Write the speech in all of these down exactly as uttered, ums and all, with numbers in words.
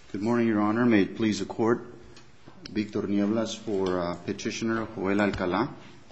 Good morning, Your Honor. May it please the Court. Victor Nieblas for uh, Petitioner Joel Alcala.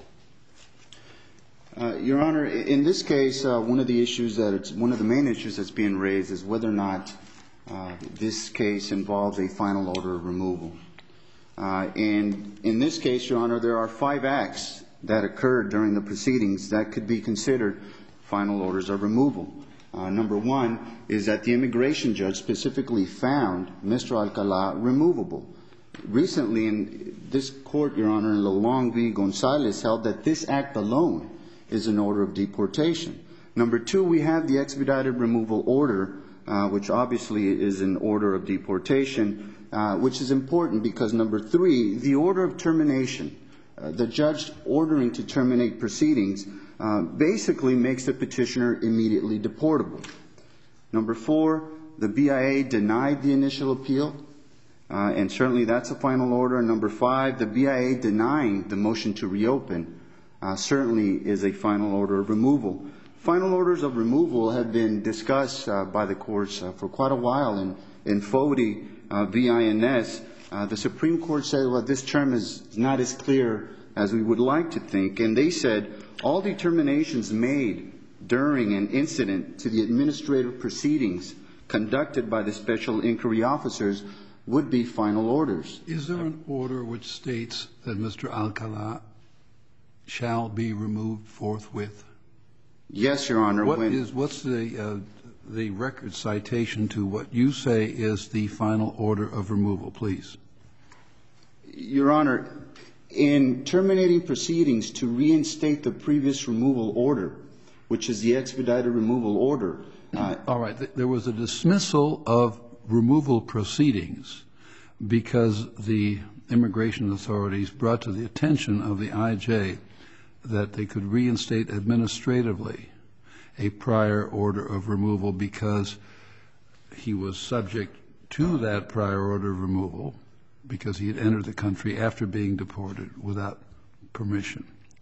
Uh, Your Honor, in this case, uh, one of the issues that it's one of the main issues that's being raised is whether or not uh, this case involves a final order of removal. Uh, and in this case, Your Honor, there are five acts that occurred during the proceedings that could be considered final orders of removal. Uh, number one is that the immigration judge specifically found Mister Alcala removable. Recently, in this court, Your Honor, in Lolong v. Gonzalez, held that this act alone is an order of deportation. Number two, we have the expedited removal order, uh, which obviously is an order of deportation, uh, which is important because, number three, the order of termination, uh, the judge ordering to terminate proceedings, Uh, basically makes the petitioner immediately deportable. Number four, the B I A denied the initial appeal, uh, and certainly that's a final order. And number five, the B I A denying the motion to reopen uh, certainly is a final order of removal. Final orders of removal have been discussed uh, by the courts uh, for quite a while. In, in Fody uh, v. I N S, uh, the Supreme Court said, well, this term is not as clear as we would like to think, and they said, all determinations made during an incident to the administrative proceedings conducted by the special inquiry officers would be final orders. Is there an order which states that Mister Alcala shall be removed forthwith? Yes, Your Honor. What when is, what's the, uh, the record citation to what you say is the final order of removal, please? Your Honor, in terminating proceedings to reinstate the previous removal order, which is the expedited removal order. Uh, All right. There was a dismissal of removal proceedings because the immigration authorities brought to the attention of the I J that they could reinstate administratively a prior order of removal because he was subject to that prior order of removal because he had entered the country after being deported without permission.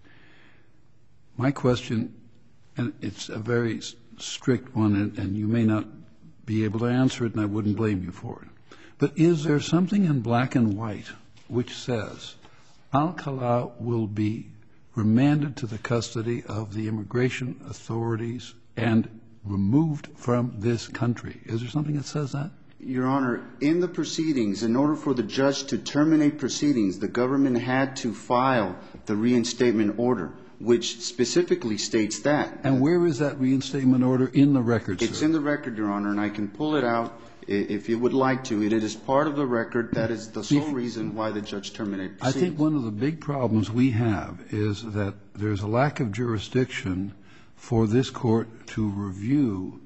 My question, and it's a very strict one, and, and you may not be able to answer it, and I wouldn't blame you for it, but is there something in black and white which says Alcala will be remanded to the custody of the immigration authorities and removed from this country? Is there something that says that? Your Honor, in the proceedings, in order for the judge to terminate proceedings, the government had to file the reinstatement order, which specifically states that. And where is that reinstatement order in the record, sir? It's in the record, Your Honor, and I can pull it out if you would like to. It is part of the record. That is the sole reason why the judge terminated proceedings. I think one of the big problems we have is that there's a lack of jurisdiction for this court to review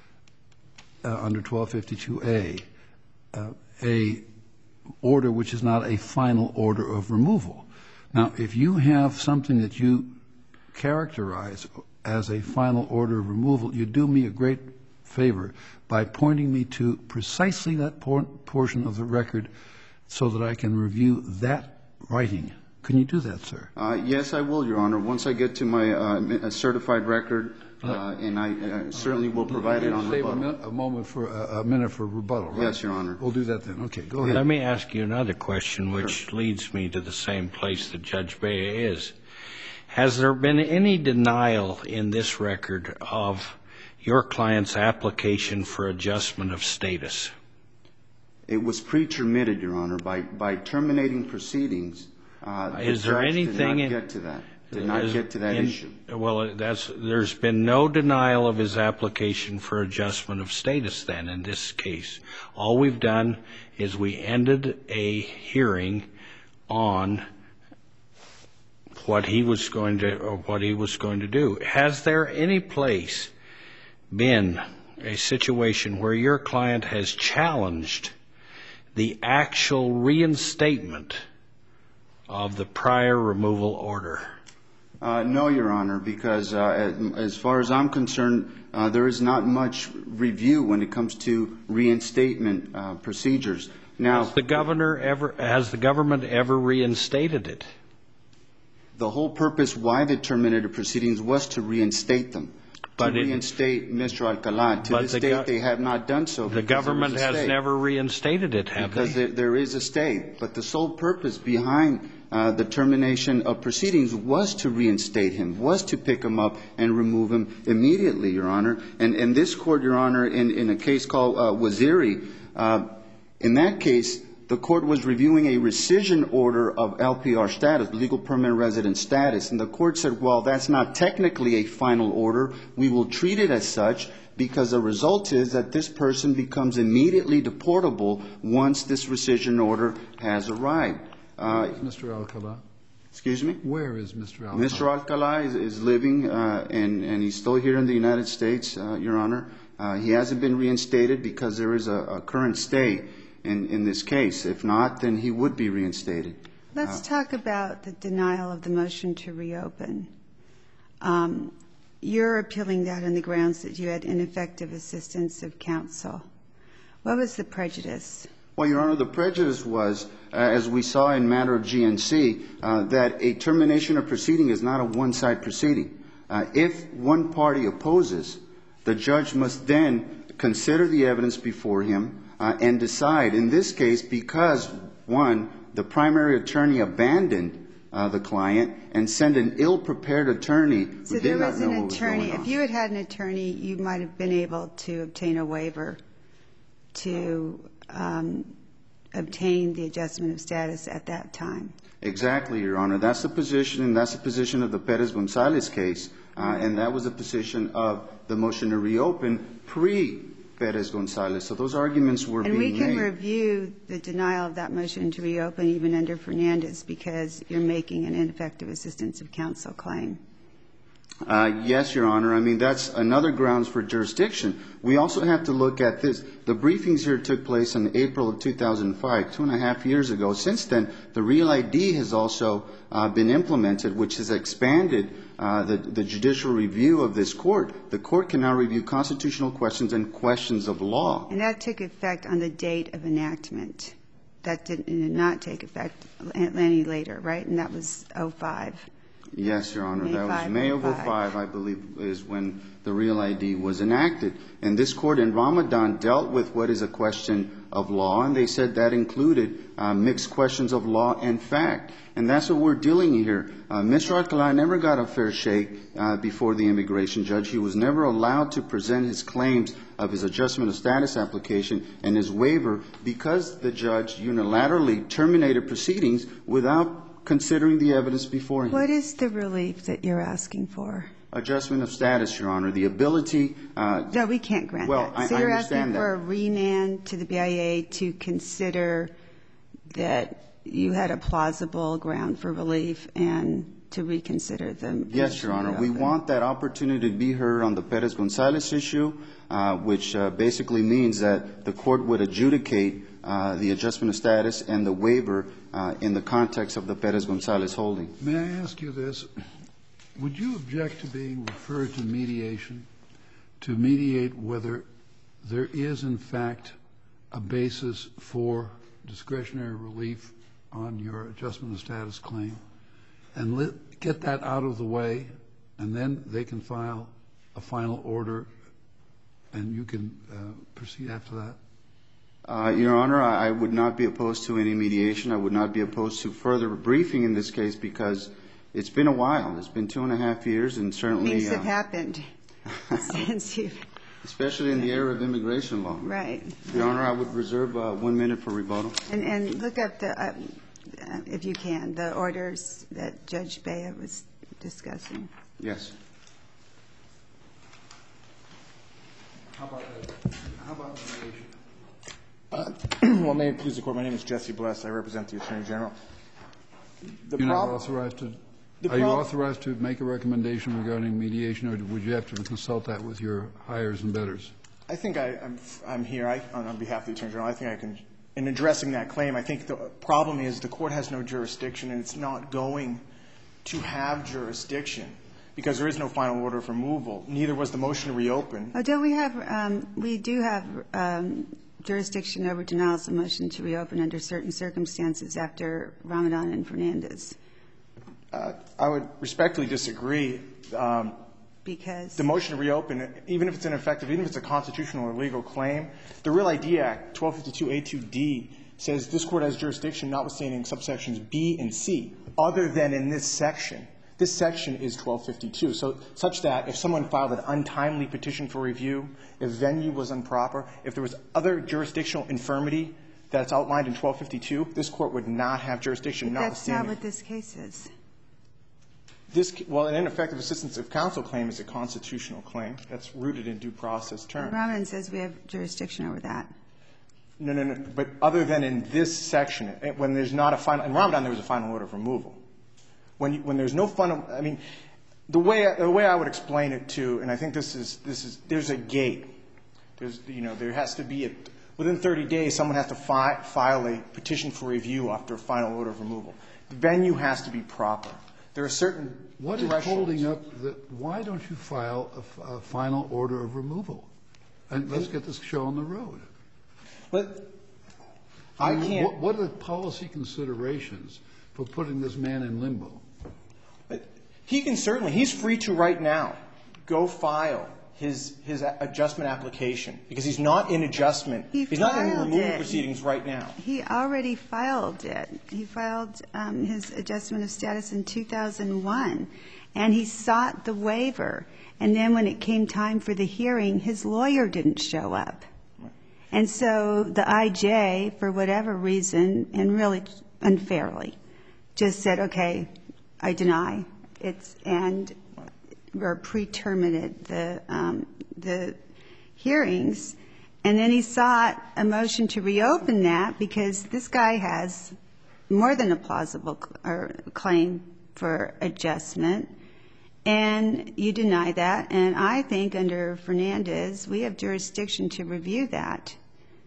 Uh, under twelve fifty-two A, uh, a order which is not a final order of removal. Now, if you have something that you characterize as a final order of removal, you do me a great favor by pointing me to precisely that por portion of the record so that I can review that writing. Can you do that, sir? Uh, yes, I will, Your Honor. Once I get to my uh, certified record, Uh, and I uh, certainly will provide it on rebuttal. Save a, a moment for uh, a minute for rebuttal, right? Yes, Your Honor. We'll do that then. Okay, go ahead. Let me ask you another question, which Sure. leads me to the same place that Judge Bea is. Has there been any denial in this record of your client's application for adjustment of status? It was pre-terminated, Your Honor, by by terminating proceedings. Uh, Is there anything did not in, get to that? Did not is, get to that in, issue. Well, that's there's been no denial of his application for adjustment of status. Then, in this case, all we've done is we ended a hearing on what he was going to or what he was going to do. Has there any place been a situation where your client has challenged the actual reinstatement of the prior removal order? Uh, no, Your Honor, because uh, as, as far as I'm concerned, uh, there is not much review when it comes to reinstatement uh, procedures. Now, has the governor ever, has the government ever reinstated it? The whole purpose why they terminated proceedings was to reinstate them. But to it- reinstate Mister Alcala. To but this the date, go- they have not done so. The because there was government a has stay. never reinstated it, have Because they? there, there is a stay. But the sole purpose behind uh, the termination of proceedings was to reinstate him, was to pick him up and remove him immediately, Your Honor. And, and this Court, Your Honor, in, in a case called uh, Waziri, uh, in that case, the Court was reviewing a rescission order of L P R status, legal permanent resident status, and the Court said, well, that's not technically a final order. We will treat it as such because the result is that this person becomes immediately deportable once this rescission order has arrived. Uh, Mister Alcala? excuse me? Where is Mister Alcala? Mister Alcala is, is living, uh, and, and he's still here in the United States, uh, Your Honor. Uh, he hasn't been reinstated because there is a, a current stay in, in this case. If not, then he would be reinstated. Let's talk about the denial of the motion to reopen. Um, you're appealing that on the grounds that you had ineffective assistance of counsel. What was the prejudice? Well, Your Honor, the prejudice was, uh, as we saw in matter of G N C, uh, that a termination of proceeding is not a one-side proceeding. Uh, if one party opposes, the judge must then consider the evidence before him uh, and decide. In this case, because, one, the primary attorney abandoned uh, the client and sent an ill-prepared attorney who So did there not was know an what was attorney. going on. If you had had an attorney, you might have been able to obtain a waiver to um, obtain the adjustment of status at that time. Exactly, Your Honor. That's the position, and that's the position of the Perez-Gonzalez case, uh, and that was the position of the motion to reopen pre-Perez-Gonzalez. So those arguments were And being we can made. review the denial of that motion to reopen even under Fernandez because you're making an ineffective assistance of counsel claim. Uh, yes, Your Honor. I mean, that's another grounds for jurisdiction. We also have to look at this. The briefings here took place in April of two thousand five, two and a half years ago. Since then, the Real I D has also uh, been implemented, which has expanded uh, the, the judicial review of this court. The court can now review constitutional questions and questions of law. And that took effect on the date of enactment. That did not take effect any later, right? And that was oh five. Yes, Your Honor. May That was five, May of oh oh five. five, I believe, is when the Real I D was enacted. And this court in Ramadan dealt with what is a question of law, and they said that included uh, mixed questions of law and fact. And that's what we're dealing here. Uh, Mister Alcala never got a fair shake uh, before the immigration judge. He was never allowed to present his claims of his adjustment of status application and his waiver because the judge unilaterally terminated proceedings without considering the evidence before him. What is the relief that you're asking for? Adjustment of status, Your Honor. The ability. Uh, No, we can't grant well, that. I, So I you're understand asking that. for a remand to the B I A to consider that you had a plausible ground for relief and to reconsider them. Yes, Your Honor. We want that opportunity to be heard on the Perez-Gonzalez issue, uh, which uh, basically means that the court would adjudicate uh, the adjustment of status and the waiver uh, in the context of the Perez-Gonzalez holding. May I ask you this? Would you object to being referred to mediation to mediate whether there is, in fact, a basis for discretionary relief on your adjustment of status claim, and let, get that out of the way, and then they can file a final order, and you can uh, proceed after that? Uh, Your Honor, I, I would not be opposed to any mediation. I would not be opposed to further briefing in this case because it's been a while. It's been two and a half years, and certainly Things have uh, happened since you've, especially in the era of immigration law. right. Your Honor, I would reserve uh, one minute for rebuttal. And, and look up the, uh, uh, if you can, the orders that Judge Bea was discussing. Yes. How about, how about mediation? Uh, well, may it please the Court, my name is Jesse Bless. I represent the Attorney General. The You're not prob- authorized to, the are you prob- authorized to make a recommendation regarding mediation, or would you have to consult that with your hires and betters? I think I, I'm, I'm here I, on, on behalf of the Attorney General. I think I can, in addressing that claim, I think the problem is the Court has no jurisdiction, and it's not going to have jurisdiction because there is no final order of removal. Neither was the motion to reopen. Oh, don't we have, um, we do have um, jurisdiction over denials of motion to reopen under certain circumstances after Ramadan and Fernandez. Uh, I would respectfully disagree. Um, because the motion to reopen, even if it's ineffective, even if it's a constitutional or legal claim, the Real I D Act, twelve fifty-two A two D, says this Court has jurisdiction notwithstanding subsections B and C, other than in this section. This section is twelve fifty-two, so such that if someone filed an untimely petition for review, if venue was improper, if there was other jurisdictional infirmity that's outlined in twelve fifty-two, this Court would not have jurisdiction but that's not notwithstanding. what this case is. This, well, an ineffective assistance of counsel claim is a constitutional claim that's rooted in due process terms. Ramadan says we have jurisdiction over that. No, no, no. But other than in this section, when there's not a final, in Ramadan there was a final order of removal. When you, when there's no final, I mean, the way the way I would explain it to, and I think this is this is there's a gate. There's you know there has to be a, within thirty days someone has to fi file a petition for review after a final order of removal. The venue has to be proper. There are certain What is holding up that? Why don't you file a, a final order of removal? And let's get this show on the road. But I can't. What, what are the policy considerations for putting this man in limbo? But he can certainly. He's free to right now go file his his adjustment application because he's not in adjustment. He he's not in removal it. proceedings right now. He already filed it. He filed um, his adjustment of status in two thousand one, and he sought the waiver. And then when it came time for the hearing, his lawyer didn't show up. And so the I J, for whatever reason, and really unfairly, just said, okay, I deny. It's, and or pre-terminated the, um, the hearings. And then he sought a motion to reopen that because this guy has more than a plausible or claim for adjustment. And you deny that. And I think under Fernandez, we have jurisdiction to review that.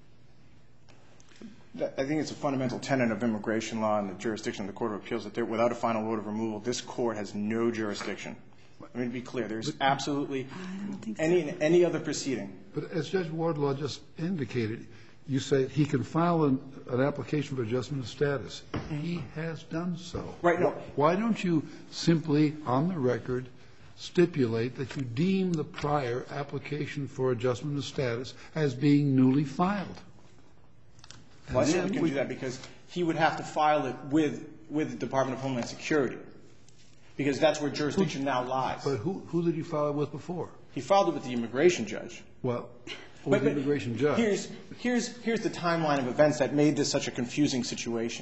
I think it's a fundamental tenet of immigration law and the jurisdiction of the Court of Appeals that there, without a final order of removal, this Court has no jurisdiction. I mean, to be clear, there's absolutely any, any other proceeding. But as Judge Wardlaw just indicated, you say he can file an, an application for adjustment of status. He has done so. Right. No. Why don't you simply, on the record, stipulate that you deem the prior application for adjustment of status as being newly filed? Well, I certainly can do that because he would have to file it with, with the Department of Homeland Security because that's where jurisdiction now lies. But who, who did he file it with before? He filed it with the immigration judge. Well, with the immigration judge. Here's, here's, here's the timeline of events that made this such a confusing situation.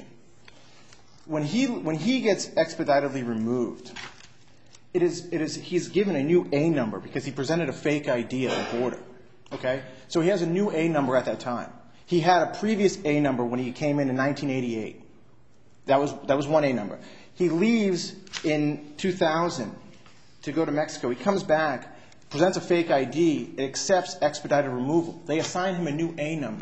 When he, when he gets expeditedly removed, it is, it is, he's given a new A number because he presented a fake I D at the border. Okay? So he has a new A number at that time. He had a previous A number when he came in in nineteen eighty-eight. That was, that was one A number. He leaves in two thousand to go to Mexico. He comes back, presents a fake I D, it accepts expedited removal. They assign him a new A number.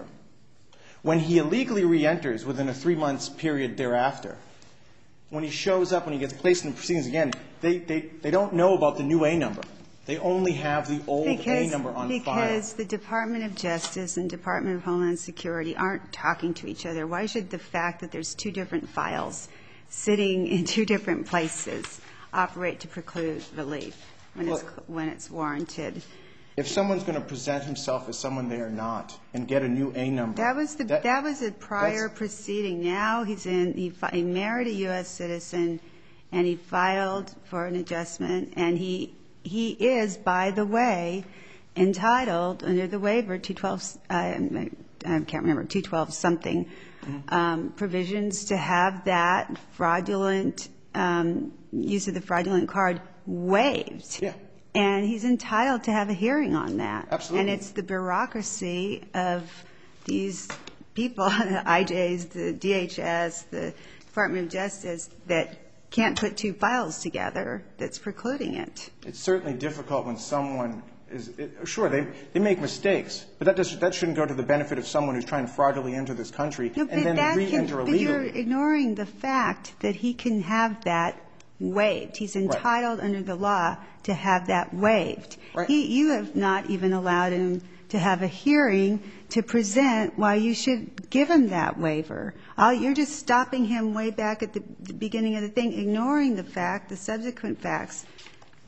When he illegally reenters within a three-month period thereafter, when he shows up, when he gets placed in the proceedings again, they, they, they don't know about the new A number. They only have the old because, A number on because file. Because the Department of Justice and Department of Homeland Security aren't talking to each other. Why should the fact that there's two different files sitting in two different places operate to preclude relief when, well, it's, when it's warranted? If someone's going to present himself as someone they are not and get a new A number. That was the that, that was a prior proceeding. Now he's in he, he married a U S citizen and he filed for an adjustment and he he is, by the way, entitled under the waiver two twelve uh, I can't remember two twelve something mm-hmm. um, provisions to have that fraudulent um, use of the fraudulent card waived. Yeah. And he's entitled to have a hearing on that. Absolutely. And it's the bureaucracy of these people, the I Js, the D H S, the Department of Justice, that can't put two files together that's precluding it. It's certainly difficult when someone is it, – sure, they, they make mistakes, but that, does, that shouldn't go to the benefit of someone who's trying to fraudulently enter this country no, and then re-enter illegally. But you're ignoring the fact that he can have that waived. He's entitled right. under the law to have that waived. Right. He, you have not even allowed him to have a hearing to present why you should give him that waiver. All, you're just stopping him way back at the, the beginning of the thing, ignoring the fact, the subsequent facts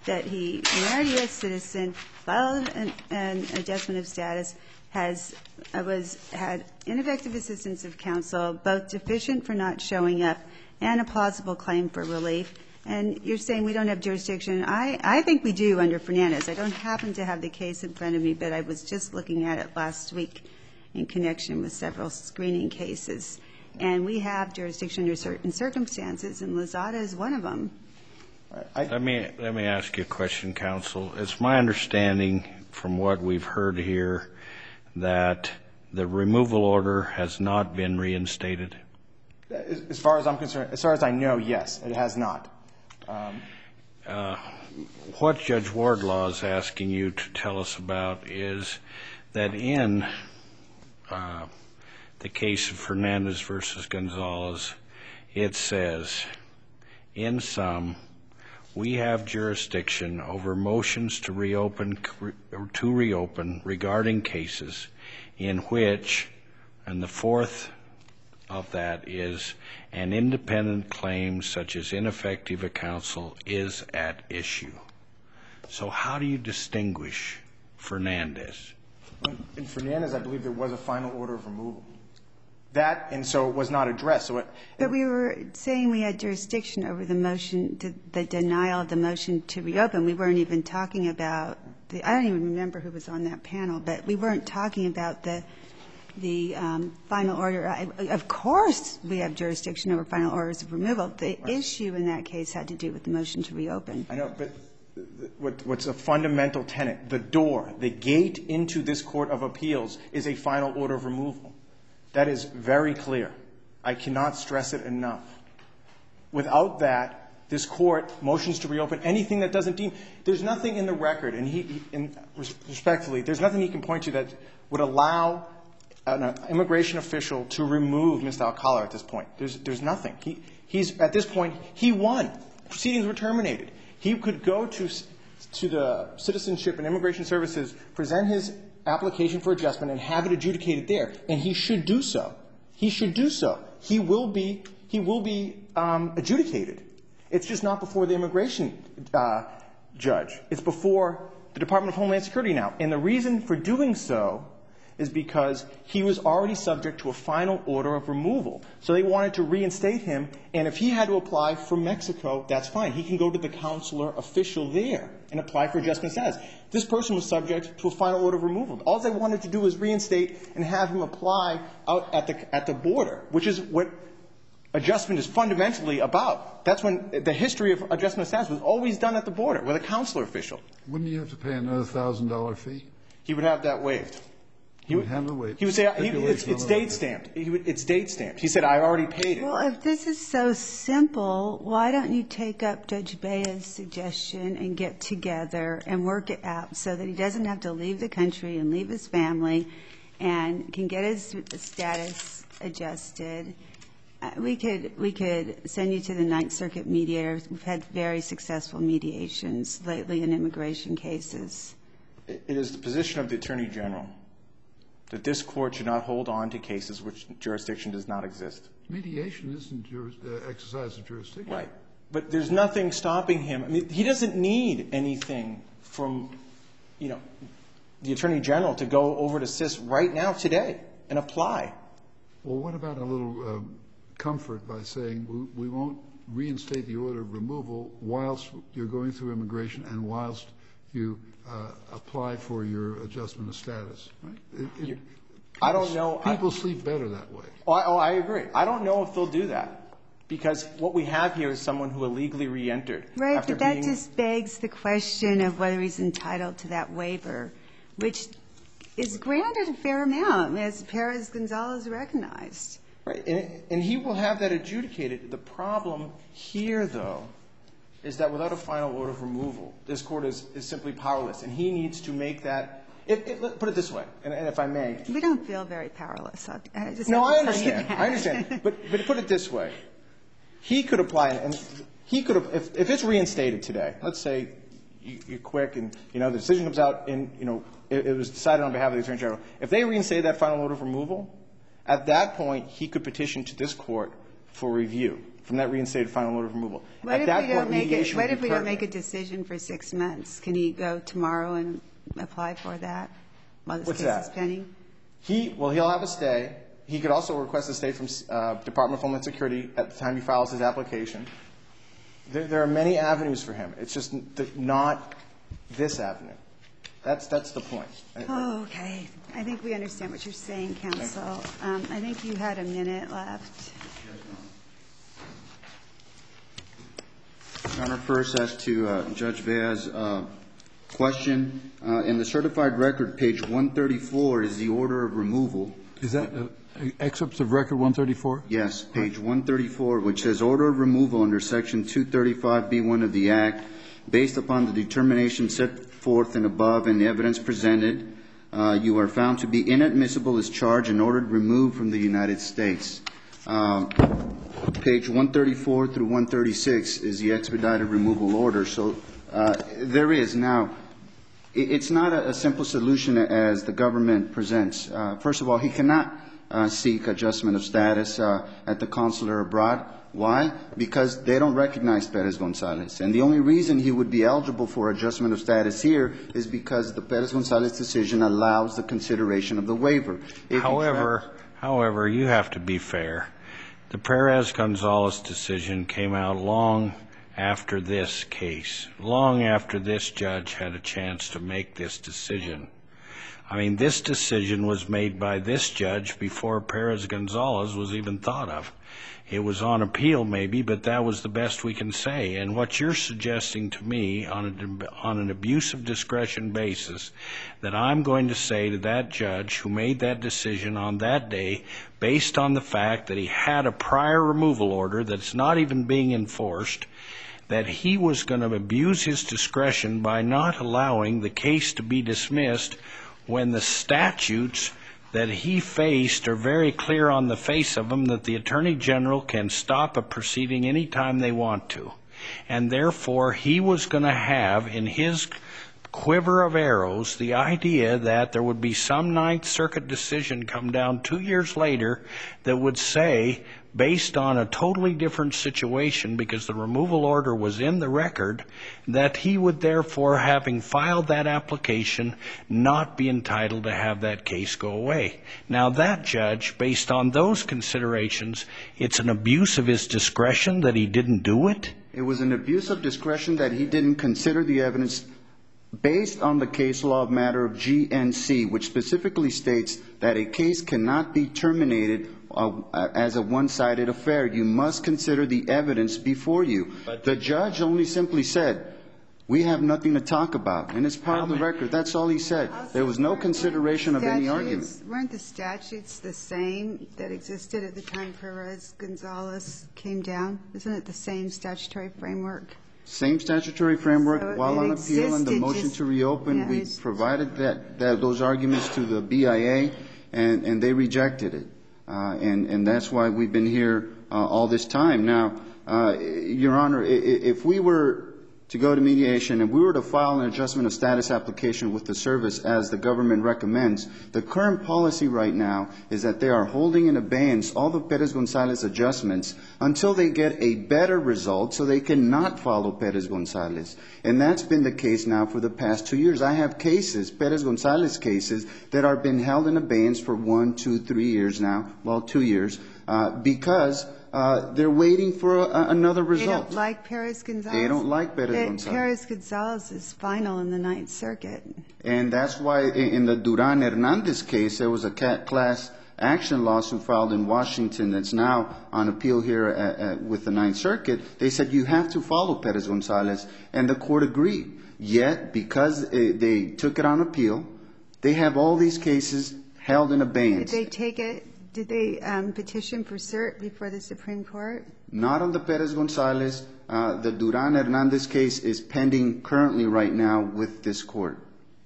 that he married a U S citizen, filed an, an adjustment of status, has uh, was had ineffective assistance of counsel, both deficient for not showing up and a plausible claim for relief. And you're saying we don't have jurisdiction. I, I think we do under Fernandez. I don't happen to have the case in front of me, but I was just looking at it last week in connection with several screening cases. And we have jurisdiction under certain circumstances, and Lozada is one of them. I, let me let me ask you a question, counsel. It's my understanding from what we've heard here that the removal order has not been reinstated. As, as far as I'm concerned, as far as I know, yes, it has not. Um, uh, what Judge Wardlaw is asking you to tell us about is that in uh, the case of Fernandez versus Gonzalez, it says, in sum, we have jurisdiction over motions to reopen or to reopen regarding cases in which, and the fourth of that is an independent claim such as ineffective counsel is at issue. So how do you distinguish Fernandez? In Fernandez, I believe there was a final order of removal. That, and so it was not addressed. So it, but we were saying we had jurisdiction over the motion, to, the denial of the motion to reopen. We weren't even talking about the, I don't even remember who was on that panel, but we weren't talking about the the um, final order. I, of course we have jurisdiction over final orders of removal. The right. issue in that case had to do with the motion to reopen. I know, but what, what's a fundamental tenet, the door, the gate into this Court of Appeals is a final order of removal. That is very clear. I cannot stress it enough. Without that, this Court motions to reopen anything that doesn't deem. There's nothing in the record, and he, he and respectfully, there's nothing he can point to that would allow an immigration official to remove Mister Alcala at this point. There's, there's nothing. He, he's, at this point, he won. Proceedings were terminated. He could go to, to the Citizenship and Immigration Services, present his application for adjustment, and have it adjudicated there. And he should do so. He should do so. He will be, he will be um, adjudicated. It's just not before the immigration uh, judge. It's before the Department of Homeland Security now. And the reason for doing so is because he was already subject to a final order of removal. So they wanted to reinstate him, and if he had to apply from Mexico, that's fine. He can go to the consular official there and apply for adjustment status. This person was subject to a final order of removal. All they wanted to do was reinstate and have him apply out at the, at the border, which is what adjustment is fundamentally about. That's when the history of adjustment status was always done at the border with a consular official. Wouldn't you have to pay another one thousand dollar fee? He would have that waived. He would have it waived. He would say, he, it's, it's date stamped. He would, it's date stamped. He said, I already paid it. Well, if this is so simple, why don't you take up Judge Bea's suggestion and get together and work it out so that he doesn't have to leave the country and leave his family and can get his status adjusted? Uh, we could, we could send you to the Ninth Circuit mediator. We've had very successful mediations lately in immigration cases. It is the position of the Attorney General that this Court should not hold on to cases which jurisdiction does not exist. Mediation isn't juris, uh, exercise of jurisdiction. Right. But there's nothing stopping him. I mean, he doesn't need anything from, you know, the Attorney General to go over to C I S right now, today, and apply. Well, what about a little uh, comfort by saying we, we won't reinstate the order of removal whilst you're going through immigration and whilst you uh, apply for your adjustment of status, right? It, it, I don't know. People I, sleep better that way. Oh I, oh, I agree. I don't know if they'll do that because what we have here is someone who illegally re-entered. Right, after but that being, just begs the question of whether he's entitled to that waiver, which is granted a fair amount, as Perez-Gonzalez recognized. Right, and, and he will have that adjudicated. The problem here, though, is that without a final order of removal, this Court is, is simply powerless, and he needs to make that. If, if, let, put it this way, and, and if I may. We don't feel very powerless. I, I just no, I have to tell you understand. that. I understand. But but put it this way, he could apply, and he could have. If, if it's reinstated today, let's say you, you're quick, and you know the decision comes out, and you know it, it was decided on behalf of the Attorney General. If they reinstate that final order of removal, at that point he could petition to this Court for review from that reinstated final order of removal. What At if that we don't point, make it, mediation what would if be we don't make pertinent. a decision for six months? Can he go tomorrow and apply for that while this What's case that? is pending? He, well, he'll have a stay. He could also request a stay from uh, Department of Homeland Security at the time he files his application. There, there are many avenues for him. It's just th- not this avenue. That's, that's the point. Oh, okay. I think we understand what you're saying, counsel. Um, I think you had a minute left. Your Honor, first as to uh, Judge Bea's uh, question, uh, in the certified record, page one thirty-four is the order of removal. Is that uh, excerpts of record one thirty-four? Yes, page one thirty-four, which says order of removal under section two thirty-five B one of the Act, based upon the determination set forth and above and the evidence presented, uh, you are found to be inadmissible as charged and ordered removed from the United States. Um, page one thirty-four through one thirty-six is the expedited removal order. So uh, there is. Now, it, it's not a, a simple solution as the government presents. Uh, first of all, he cannot uh, seek adjustment of status uh, at the consular abroad. Why? Because they don't recognize Perez-Gonzalez. And the only reason he would be eligible for adjustment of status here is because the Perez-Gonzalez decision allows the consideration of the waiver. If However, however, you have to be fair. The Perez-Gonzalez decision came out long after this case, long after this judge had a chance to make this decision. I mean, this decision was made by this judge before Perez-Gonzalez was even thought of. It was on appeal maybe, but that was the best we can say. And what you're suggesting to me on, a, on an abuse of discretion basis, that I'm going to say to that judge who made that decision on that day, based on the fact that he had a prior removal order that's not even being enforced, that he was going to abuse his discretion by not allowing the case to be dismissed when the statutes that he faced are very clear on the face of them, that the Attorney General can stop a proceeding any time they want to. And therefore, he was going to have in his quiver of arrows the idea that there would be some Ninth Circuit decision come down two years later that would say, based on a totally different situation, because the removal order was in the record, that he would therefore, having filed that application, not be entitled to have that case go away. Now that judge, based on those considerations, it's an abuse of his discretion that he didn't do it? It was an abuse of discretion that he didn't consider the evidence based on the case law of matter of G N C, which specifically states that a case cannot be terminated uh, as a one-sided affair. You must consider the evidence before you. But the judge only simply said, we have nothing to talk about, and it's part of the record. That's all he said. There was no consideration of any argument. Weren't the statutes the same that existed at the time Perez-Gonzalez came down? Isn't it the same statutory framework? Same statutory framework. So while on appeal and the existed, motion just- to reopen, yeah, we it's- provided that, that those arguments to the B I A, and, and they rejected it. Uh, and, and that's why we've been here uh, all this time. Now, uh, Your Honor, if we were to go to mediation and we were to file an adjustment of status application with the service as the government recommends, the current policy right now is that they are holding in abeyance all the Perez-Gonzalez adjustments until they get a better result so they cannot follow Perez-Gonzalez. And that's been the case now for the past two years. I have cases, Perez-Gonzalez cases, that are been held in abeyance for one, two, three years now, well, two years, uh, because Uh, they're waiting for a, another result. They don't like Perez-Gonzalez? They don't like Perez-Gonzalez. Perez-Gonzalez is final in the Ninth Circuit. And that's why in the Duran-Hernandez case, there was a class action lawsuit filed in Washington that's now on appeal here at, at, with the Ninth Circuit. They said you have to follow Perez-Gonzalez, and the court agreed. Yet, because it, they took it on appeal, they have all these cases held in abeyance. Did they take it? Did they um, petition for cert before the Supreme Court? Not on the Perez-Gonzalez. Uh, the Duran-Hernandez case is pending currently right now with this court.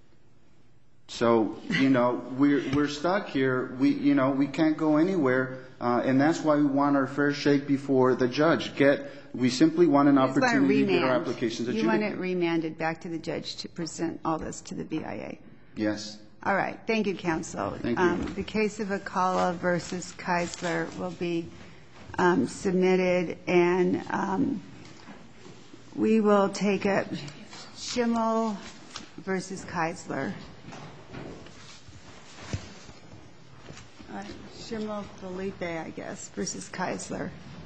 So, you know, we're, we're stuck here. We, you know, we can't go anywhere. Uh, and that's why we want our fair shake before the judge. Get, we simply want an opportunity to get our applications adjudicated. You want it remanded back to the judge to present all this to the B I A? Yes. All right. Thank you, counsel. Thank you. Um, the case of Acala versus Keisler will be um, submitted, and um, we will take up Schimmel versus Keisler. Uh, Schimmel Felipe, I guess, versus Keisler.